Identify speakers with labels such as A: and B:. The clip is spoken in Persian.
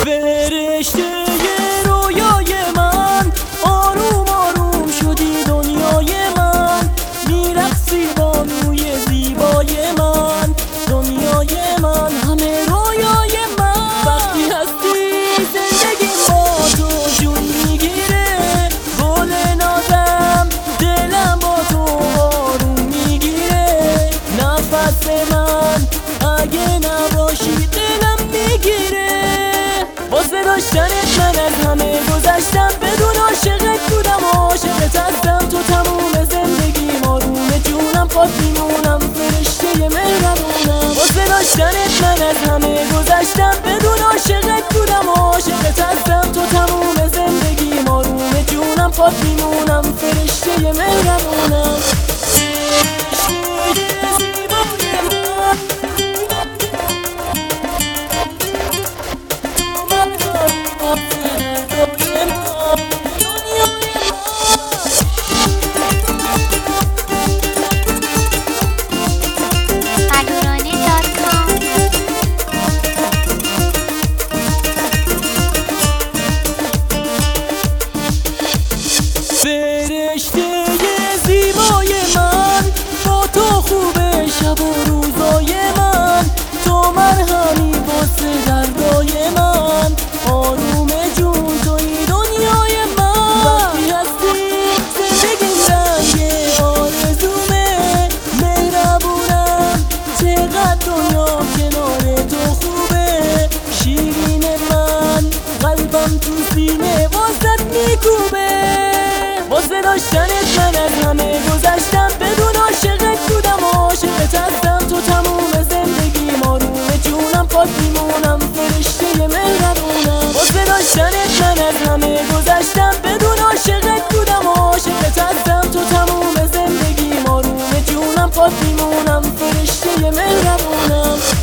A: فرشته رویای من، آروم آروم شدی دنیای من، میرقصی بانوی زیبای من، دنیای من همه رویای من. وقتی هستی زندگی با تو جون میگیره، گل نازم دلم با تو آروم میگیره، نفس من اگه نباشی دلم میگیره. واسه داشتنت من از همه گذشتم، بدون عاشقت بودم و عاشقت هستم. تو تموم زندگیم، آروم جونم، پات میمونم، فرشته مهربونم. واسه داشتنت من از همه گذشتم، بدون عاشقت بودم و عاشقت هستم. تو تموم زندگیم، آروم جونم، پات میمونم، فرشته مهربونم. فرشته زیبای من، با تو خوبه شب و روزای من، تو مرهمی واسه دردای من، آروم جون توی دنیای من. وقتی هستی زندگیم رنگ آرزومه، مهربونم چقدر دنیا کنار تو خوبه، شیرین من قلبم تو سینه واسه میکوبه. واسه داشتنت من از همه گذشتم، بدون عاشقت بودم و عاشقت هستم. تو تموم زندگیم، آروم جونم، پات میمونم، فرشته مهربونم. واسه داشتنت من از همه گذشتم، بدون عاشقت بودم و عاشقت هستم. تو تموم زندگیم، آروم جونم، پات میمونم، فرشته مهربونم.